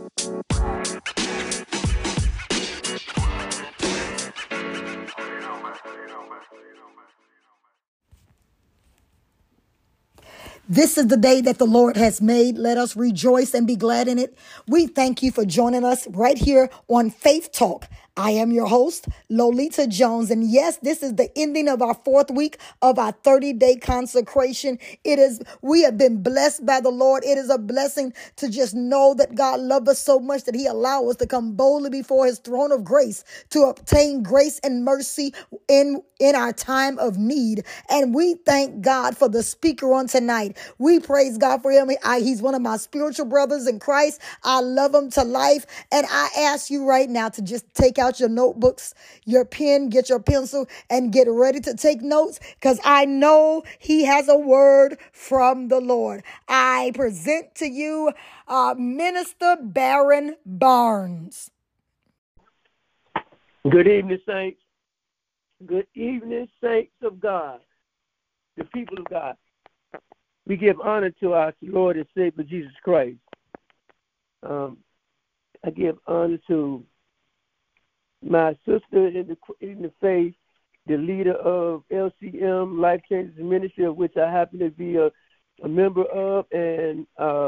This is the day that the Lord has made. Let us rejoice and be glad in it. We thank you for joining us right here on Faith Talk. I am your host, Lolita Jones. And yes, this is the ending of our 4th week of our 30-day consecration. We have been blessed by the Lord. It is a blessing to just know that God loves us so much that he allows us to come boldly before his throne of grace to obtain grace and mercy in our time of need. And we thank God for the speaker on tonight. We praise God for him. He's one of my spiritual brothers in Christ. I love him to life. And I ask you right now to just take out your notebooks, your pen, get your pencil, and get ready to take notes, because I know he has a word from the Lord. I present to you Minister Baron Barnes. Good evening, saints. Good evening, saints of God, the people of God. We give honor to our Lord and Savior, Jesus Christ. I give honor to my sister in the faith, the leader of LCM, Life Changes Ministry, of which I happen to be a member of, and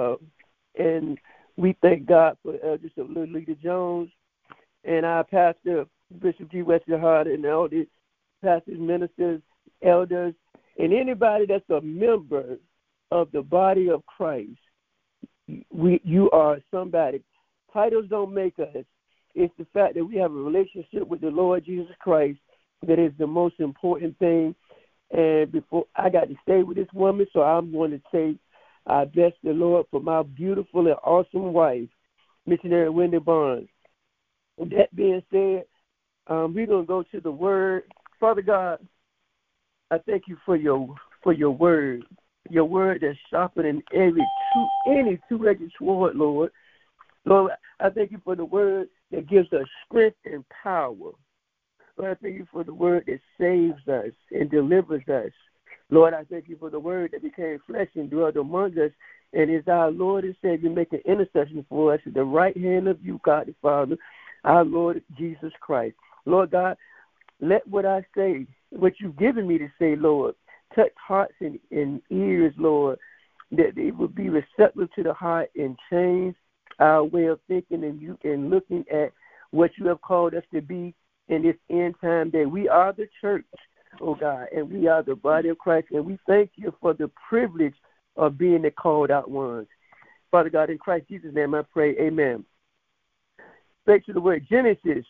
we thank God for Elder Lolita Jones and our pastor, Bishop G. Wesley Hart, and all the pastors, ministers, elders, and anybody that's a member of the body of Christ. You are somebody. Titles don't make us. It's the fact that we have a relationship with the Lord Jesus Christ that is the most important thing. And before I got to stay with this woman, so I'm going to say I bless the Lord for my beautiful and awesome wife, Missionary Wendy Barnes. With that being said, we're going to go to the Word. Father God, I thank you for your word that's sharper than any two-edged sword, Lord. Lord, I thank you for the word that gives us strength and power. Lord, I thank you for the word that saves us and delivers us. Lord, I thank you for the word that became flesh and dwelt among us and is our Lord and Savior, making intercession for us at the right hand of you, God the Father, our Lord Jesus Christ. Lord God, let what I say, what you've given me to say, Lord, touch hearts and ears, Lord, that they will be receptive to the heart and change our way of thinking and looking at what you have called us to be in this end time day. We are the church, oh God, and we are the body of Christ, and we thank you for the privilege of being the called out ones. Father God, in Christ Jesus' name I pray, amen. Back to the word, Genesis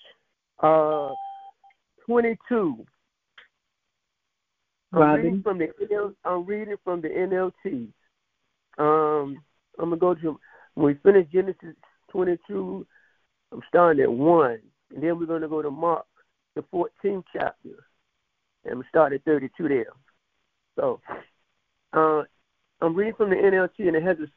22. I'm reading from the NLT. I'm going to go to, when we finish Genesis 22, I'm starting at 1. And then we're going to go to Mark, the 14th chapter. And we start at 32 there. So I'm reading from the NLT, and it has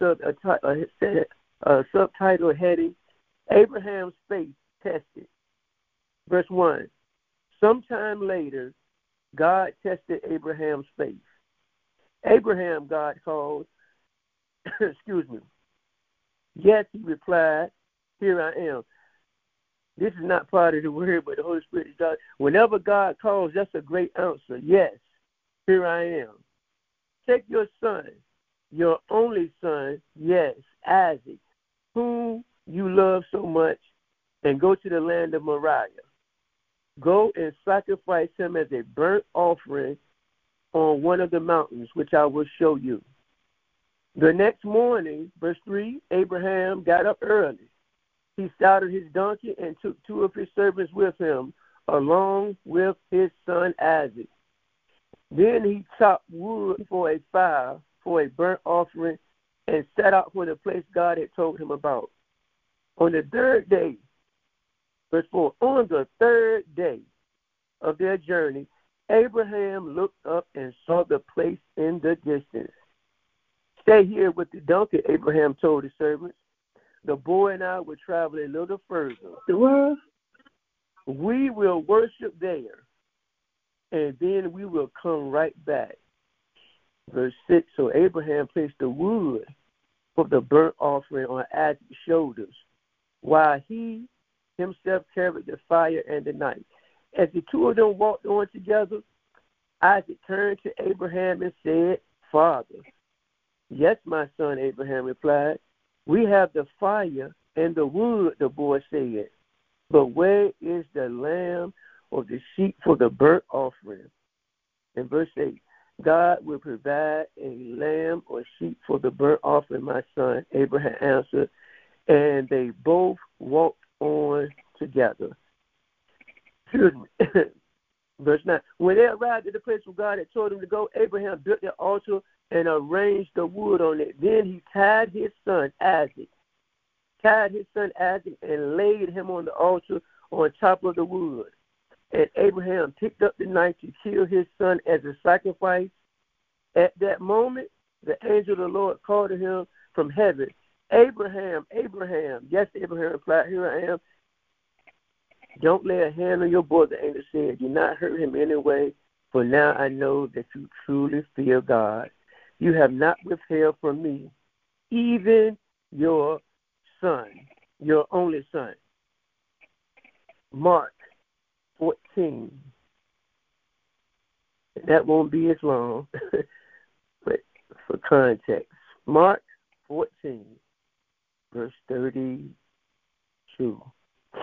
a subtitle heading, Abraham's Faith Tested. Verse 1. Sometime later, God tested Abraham's faith. Abraham, God called, excuse me. Yes, he replied, here I am. This is not part of the word, but the Holy Spirit is God. Whenever God calls, that's a great answer. Yes, here I am. Take your son, your only son, yes, Isaac, whom you love so much, and go to the land of Moriah. Go and sacrifice him as a burnt offering on one of the mountains, which I will show you. The next morning, verse 3, Abraham got up early. He saddled his donkey and took 2 of his servants with him, along with his son Isaac. Then he chopped wood for a fire, for a burnt offering, and set out for the place God had told him about. On the 3rd day, verse 4, on the 3rd day of their journey, Abraham looked up and saw the place in the distance. Stay here with the donkey, Abraham told his servants. The boy and I will travel a little further. We will worship there, and then we will come right back. Verse 6, so Abraham placed the wood for the burnt offering on Isaac's shoulders, while he himself carried the fire and the knife. As the two of them walked on together, Isaac turned to Abraham and said, Father. Yes, my son, Abraham replied. We have the fire and the wood, the boy said. But where is the lamb or the sheep for the burnt offering? In verse 8, God will provide a lamb or sheep for the burnt offering, my son, Abraham answered. And they both walked on together. Excuse me. Verse 9, when they arrived at the place where God had told him to go, Abraham built the altar and arranged the wood on it. Then he tied his son Isaac and laid him on the altar on top of the wood. And Abraham picked up the knife to kill his son as a sacrifice. At that moment, the angel of the Lord called to him from heaven, Abraham, Abraham. Yes, Abraham replied, here I am. Don't lay a hand on your boy, the angel said. Do not hurt him anyway, for now I know that you truly fear God. You have not withheld from me even your son, your only son. Mark 14. That won't be as long, but for context. Mark 14, verse 32.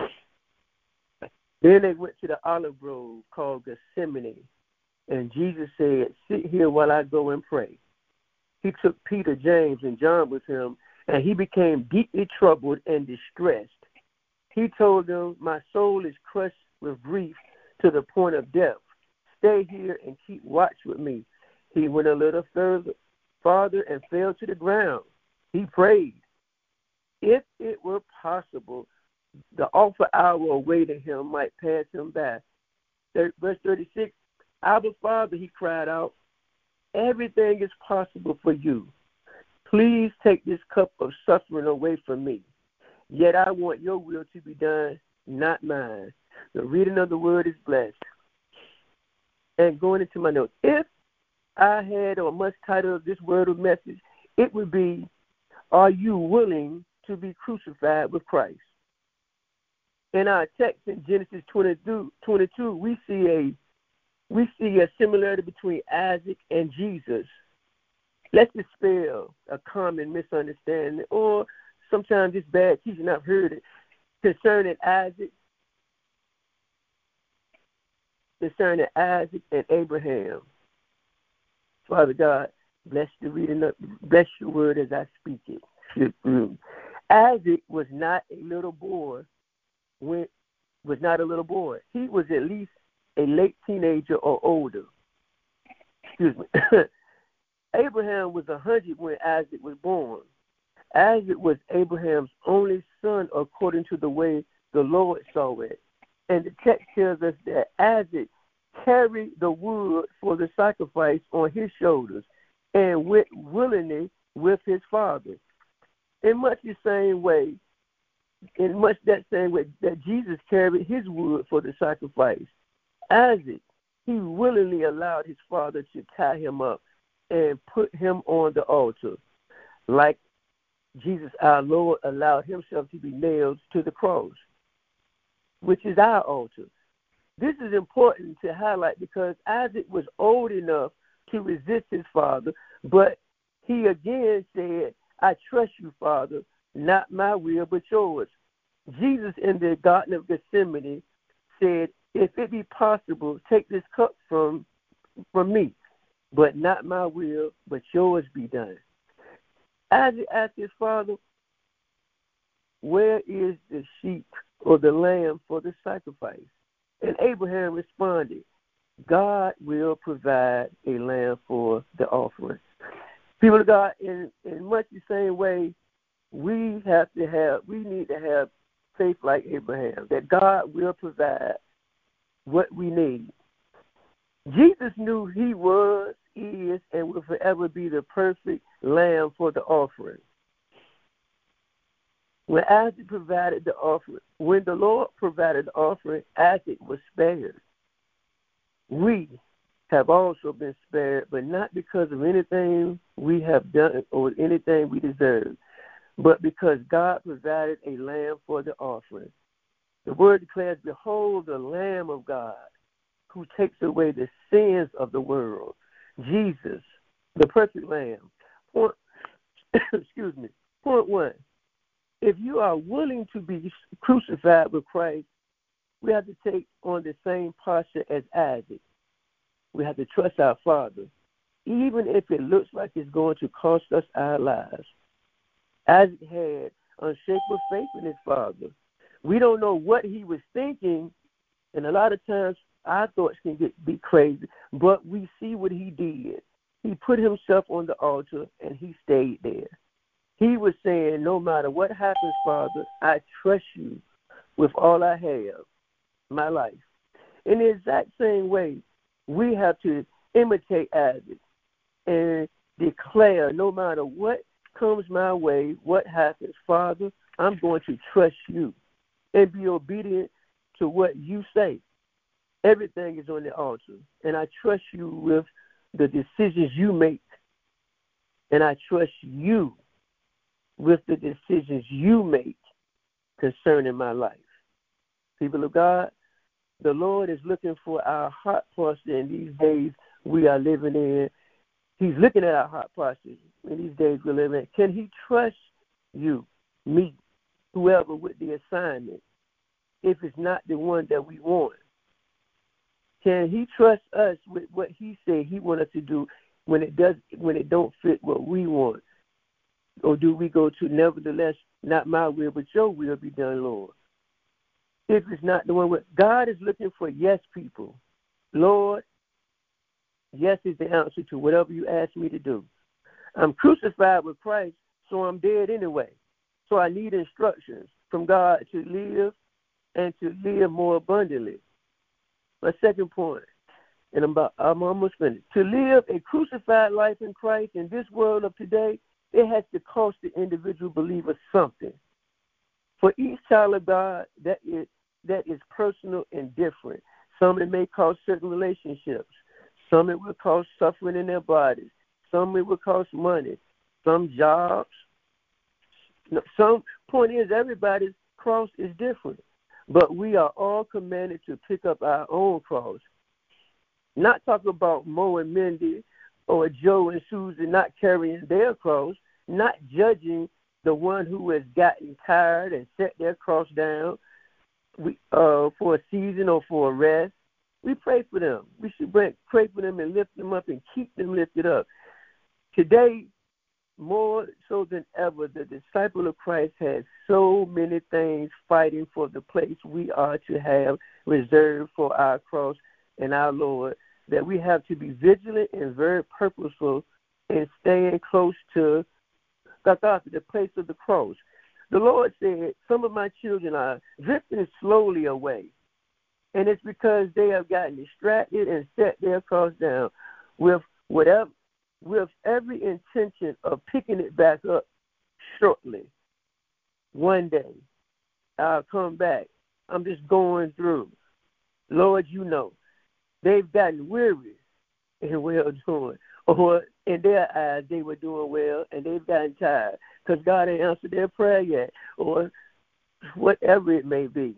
Then they went to the olive grove called Gethsemane, and Jesus said, sit here while I go and pray. He took Peter, James, and John with him, and he became deeply troubled and distressed. He told them, my soul is crushed with grief to the point of death. Stay here and keep watch with me. He went a little farther and fell to the ground. He prayed. If it were possible, the awful hour awaiting him might pass him by. Verse 36, Abba, Father, he cried out, everything is possible for you. Please take this cup of suffering away from me. Yet I want your will to be done, not mine. The reading of the word is blessed. And going into my notes, if I had or must title this word or message, it would be, are you willing to be crucified with Christ? In our text in Genesis 22, we see a similarity between Isaac and Jesus. Let's dispel a common misunderstanding, or sometimes it's bad teaching. I've heard it concerning Isaac and Abraham. Father God, bless the reading of, bless your word as I speak it. Isaac was not a little boy. He was at least a late teenager or older. Excuse me. Abraham was 100 when Isaac was born. Isaac was Abraham's only son according to the way the Lord saw it. And the text tells us that Isaac carried the wood for the sacrifice on his shoulders and went willingly with his father. In much that same way that Jesus carried his wood for the sacrifice, Isaac, he willingly allowed his father to tie him up and put him on the altar, like Jesus, our Lord, allowed himself to be nailed to the cross, which is our altar. This is important to highlight because Isaac was old enough to resist his father, but he again said, I trust you, Father, not my will but yours. Jesus in the Garden of Gethsemane said, if it be possible, take this cup from me, but not my will, but yours be done. Isaac asked his father, where is the sheep or the lamb for the sacrifice? And Abraham responded, God will provide a lamb for the offering. People of God, in much the same way, we need to have faith like Abraham, that God will provide what we need. Jesus knew he was, is, and will forever be the perfect lamb for the offering. When the Lord provided the offering, Isaac was spared. We have also been spared, but not because of anything we have done or anything we deserve, but because God provided a lamb for the offering. The word declares, behold the Lamb of God who takes away the sins of the world. Jesus, the perfect Lamb. Excuse me. Point one, if you are willing to be crucified with Christ, we have to take on the same posture as Isaac. We have to trust our Father, even if it looks like it's going to cost us our lives. Isaac had unshakable faith in his father. We don't know what he was thinking, and a lot of times our thoughts can be crazy, but we see what he did. He put himself on the altar, and he stayed there. He was saying, no matter what happens, Father, I trust you with all I have, my life. In the exact same way, we have to imitate Isaac and declare, no matter what comes my way, what happens, Father, I'm going to trust you and be obedient to what you say. Everything is on the altar, and I trust you with the decisions you make, and I trust you with the decisions you make concerning my life. People of God, the Lord is looking for our heart posture in these days we are living in. He's looking at our heart posture in these days we're living in. Can he trust you, me, whoever with the assignment, if it's not the one that we want? Can he trust us with what he said he wants us to do when it don't fit what we want? Or do we go to, nevertheless, not my will, but your will be done, Lord? If it's not the one, God is looking for yes people. Lord, yes is the answer to whatever you ask me to do. I'm crucified with Christ, so I'm dead anyway. So I need instructions from God to live and to live more abundantly. My second point, and I'm almost finished. To live a crucified life in Christ in this world of today, it has to cost the individual believer something. For each child of God, that is personal and different. Some it may cost certain relationships. Some it will cost suffering in their bodies. Some it will cost money. Some jobs. Some point is everybody's cross is different. But we are all commanded to pick up our own cross. Not talking about Mo and Mindy or Joe and Susan not carrying their cross, not judging the one who has gotten tired and set their cross down for a season or for a rest. We pray for them. We should pray for them and lift them up and keep them lifted up. Today, more so than ever, the disciple of Christ has so many things fighting for the place we are to have reserved for our cross and our Lord, that we have to be vigilant and very purposeful in staying close to the place of the cross. The Lord said, some of my children are drifting slowly away, and it's because they have gotten distracted and set their cross down with every intention of picking it back up shortly. One day, I'll come back. I'm just going through. Lord, you know, they've gotten weary in well-doing. Or in their eyes, they were doing well, and they've gotten tired because God ain't answered their prayer yet, or whatever it may be.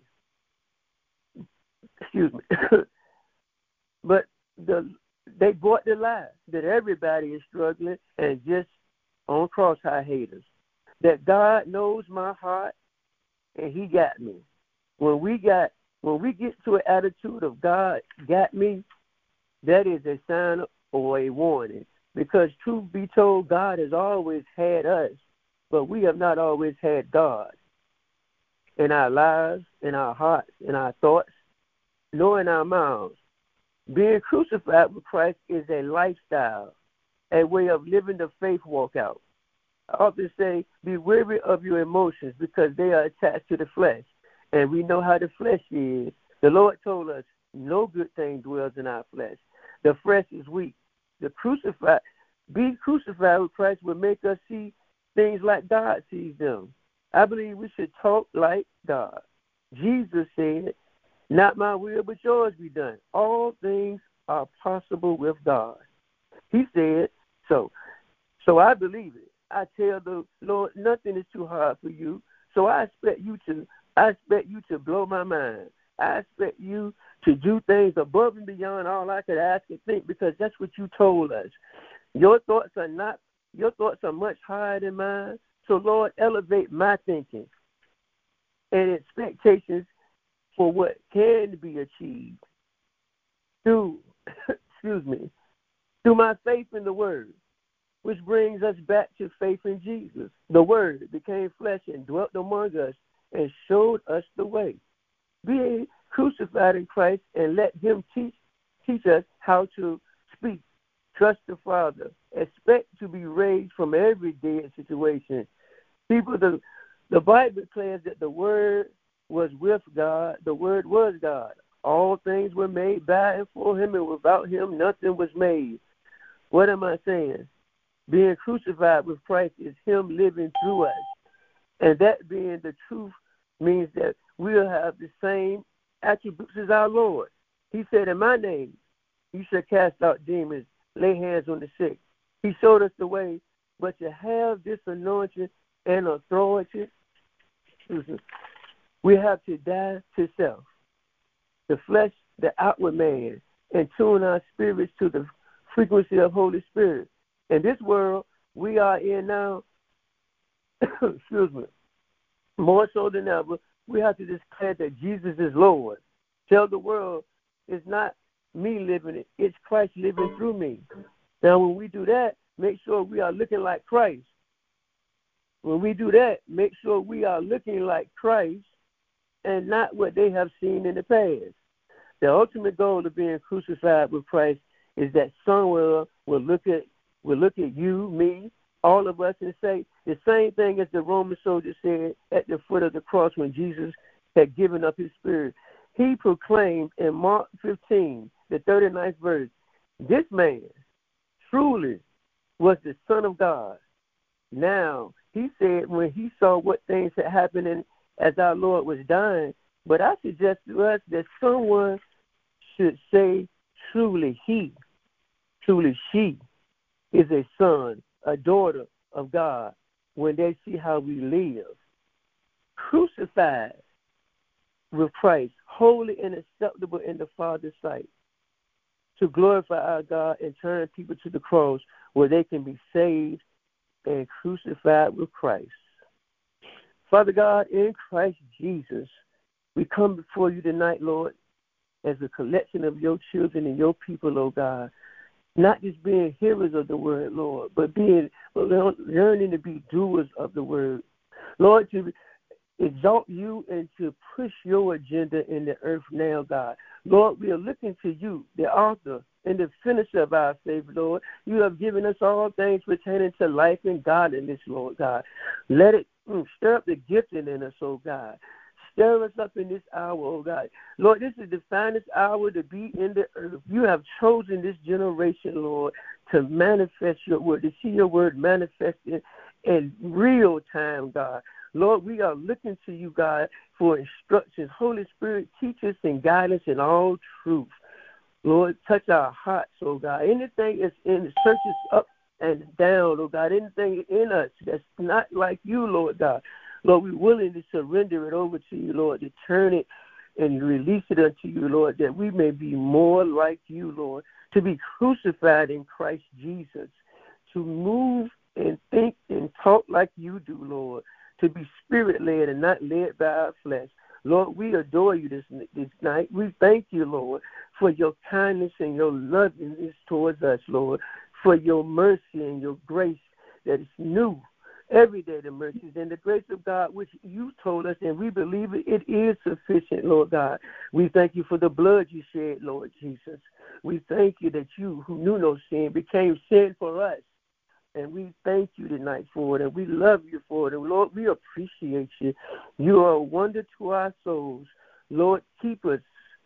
Excuse me. But they bought the lie that everybody is struggling and just on cross-high haters. That God knows my heart and he got me. When we get to an attitude of God got me, that is a sign or a warning. Because truth be told, God has always had us, but we have not always had God in our lives, in our hearts, in our thoughts, nor in our mouths. Being crucified with Christ is a lifestyle, a way of living the faith walk out. I often say, be wary of your emotions because they are attached to the flesh. And we know how the flesh is. The Lord told us, no good thing dwells in our flesh. The flesh is weak. Being crucified with Christ will make us see things like God sees them. I believe we should talk like God. Jesus said, not my will, but yours be done. All things are possible with God. He said so. So I believe it. I tell the Lord, nothing is too hard for you. So I expect you to blow my mind. I expect you to do things above and beyond all I could ask and think, because that's what you told us. Your thoughts are much higher than mine. So Lord, elevate my thinking and expectations for what can be achieved through my faith in the Word, which brings us back to faith in Jesus. The Word became flesh and dwelt among us and showed us the way. Being crucified in Christ, and let him teach us how to speak. Trust the Father. Expect to be raised from every dead situation. People, the Bible declares that the Word was with God. The Word was God. All things were made by and for him, and without him nothing was made. What am I saying? Being crucified with Christ is him living through us. And that being the truth means that we'll have the same attributes as our Lord. He said, in my name, you shall cast out demons, lay hands on the sick. He showed us the way, but to have this anointing and authority, we have to die to self, the flesh, the outward man, and tune our spirits to the frequency of Holy Spirit. In this world we are in now, more so than ever, we have to declare that Jesus is Lord. Tell the world it's not me living it, it's Christ living through me. Now, when we do that, make sure we are looking like Christ. When we do that, make sure we are looking like Christ and not what they have seen in the past. The ultimate goal of being crucified with Christ is that someone will look at you, me, all of us, and say the same thing as the Roman soldier said at the foot of the cross when Jesus had given up his spirit. He proclaimed in Mark 15, the 39th verse, this man truly was the Son of God. Now, he said when he saw what things had happened and as our Lord was dying, but I suggest to us that someone should say truly she is a son, a daughter of God when they see how we live. Crucified with Christ, holy and acceptable in the Father's sight, to glorify our God and turn people to the cross where they can be saved and crucified with Christ. Father God, in Christ Jesus, we come before you tonight, Lord, as a collection of your children and your people, oh God, not just being hearers of the word, Lord, but learning to be doers of the word. Lord, to exalt you and to push your agenda in the earth now, God. Lord, we are looking to you, the author and the finisher of our faith, Lord. You have given us all things pertaining to life and godliness, Lord God. Let it stir up the gifting in us, oh God. Stir us up in this hour, oh God. Lord, this is the finest hour to be in the earth. You have chosen this generation, Lord, to manifest your word, to see your word manifested in real time, God. Lord, we are looking to you, God, for instructions. Holy Spirit, teach us and guide us in all truth. Lord, touch our hearts, oh God. Anything that's in the searches up and down, oh God, anything in us that's not like you, Lord God. Lord, we're willing to surrender it over to you, Lord, to turn it and release it unto you, Lord, that we may be more like you, Lord, to be crucified in Christ Jesus, to move and think and talk like you do, Lord, to be spirit-led and not led by our flesh. Lord, we adore you this night. We thank you, Lord, for your kindness and your lovingness towards us, Lord, for your mercy and your grace that is new every day, the mercies and the grace of God, which you told us, and we believe it is sufficient, Lord God. We thank you for the blood you shed, Lord Jesus. We thank you that you, who knew no sin, became sin for us. And we thank you tonight for it, and we love you for it. And, Lord, we appreciate you. You are a wonder to our souls. Lord, keep us,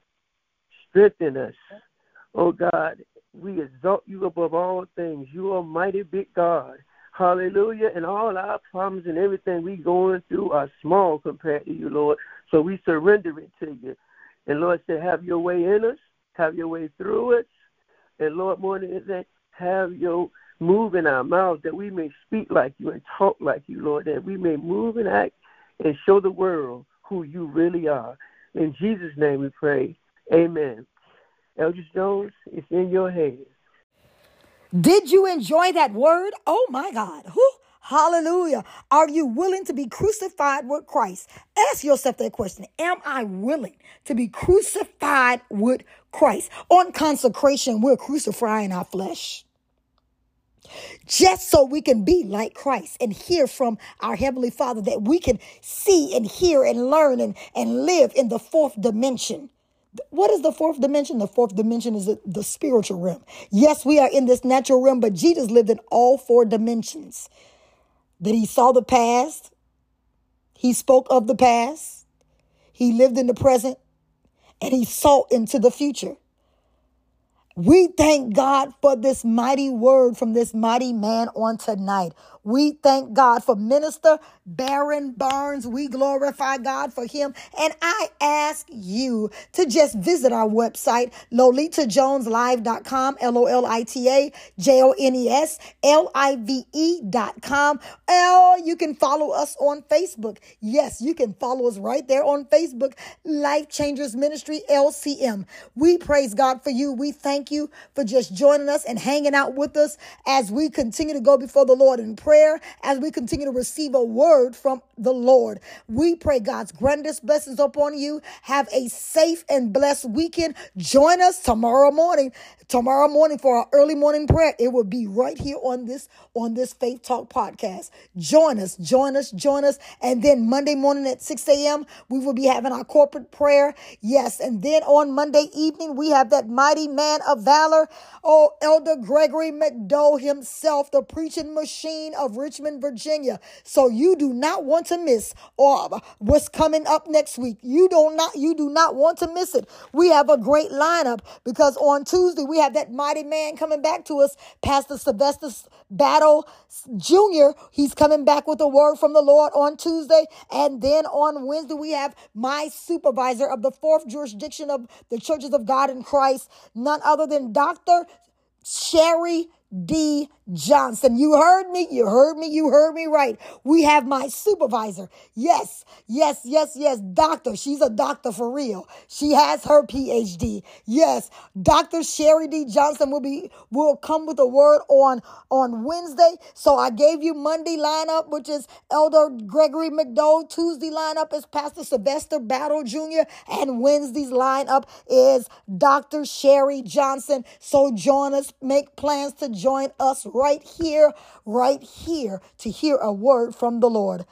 strengthen us. Oh, God, we exalt you above all things. You are a mighty big God. Hallelujah. And all our problems and everything we going through are small compared to you, Lord. So we surrender it to you. And, Lord, say, have your way in us, have your way through us. And, Lord, more than anything, have your move in our mouths, that we may speak like you and talk like you, Lord, that we may move and act and show the world who you really are. In Jesus' name we pray. Amen. Eldridge Jones, it's in your hands. Did you enjoy that word? Oh, my God. Whew. Hallelujah. Are you willing to be crucified with Christ? Ask yourself that question. Am I willing to be crucified with Christ? On consecration, we're crucifying our flesh, just so we can be like Christ and hear from our Heavenly Father, that we can see and hear and learn and live in the fourth dimension. What is the fourth dimension? The fourth dimension is the spiritual realm. Yes, we are in this natural realm, but Jesus lived in all four dimensions. That he saw the past, he spoke of the past, he lived in the present, and he saw into the future. We thank God for this mighty word from this mighty man on tonight. We thank God for Minister Baron Barnes. We glorify God for him. And I ask you to just visit our website, LolitaJonesLive.com, LolitaJonesLive.com. Or you can follow us on Facebook. Yes, you can follow us right there on Facebook, Life Changers Ministry, LCM. We praise God for you. We thank you for just joining us and hanging out with us as we continue to go before the Lord in prayer, as we continue to receive a word from the Lord. We pray God's grandest blessings upon you. Have a safe and blessed weekend. Join us tomorrow morning for our early morning prayer. It will be right here on this Faith Talk podcast. Join us. And then Monday morning at 6 a.m., we will be having our corporate prayer. Yes. And then on Monday evening, we have that mighty man of valor, Elder Gregory McDowell himself, the preaching machine of Richmond, Virginia. So you do not want to miss what's coming up next week. You do not want to miss it. We have a great lineup because on Tuesday we have that mighty man coming back to us, Pastor Sylvester Battle Jr. He's coming back with a word from the Lord on Tuesday. And then on Wednesday, we have my supervisor of the fourth jurisdiction of the Churches of God in Christ, none other than Dr. Sherry D. Johnson. You heard me right. We have my supervisor. Yes. Doctor. She's a doctor for real. She has her PhD. Yes. Dr. Sherry D. Johnson will come with a word on Wednesday. So I gave you Monday lineup, which is Elder Gregory McDowell. Tuesday lineup is Pastor Sylvester Battle Jr. And Wednesday's lineup is Dr. Sherry Johnson. So join us. Make plans to join us right here to hear a word from the Lord.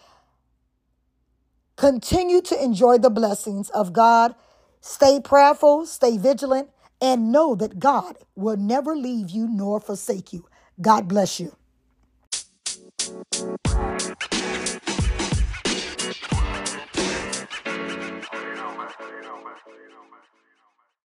Continue to enjoy the blessings of God. Stay prayerful, stay vigilant, and know that God will never leave you nor forsake you. God bless you.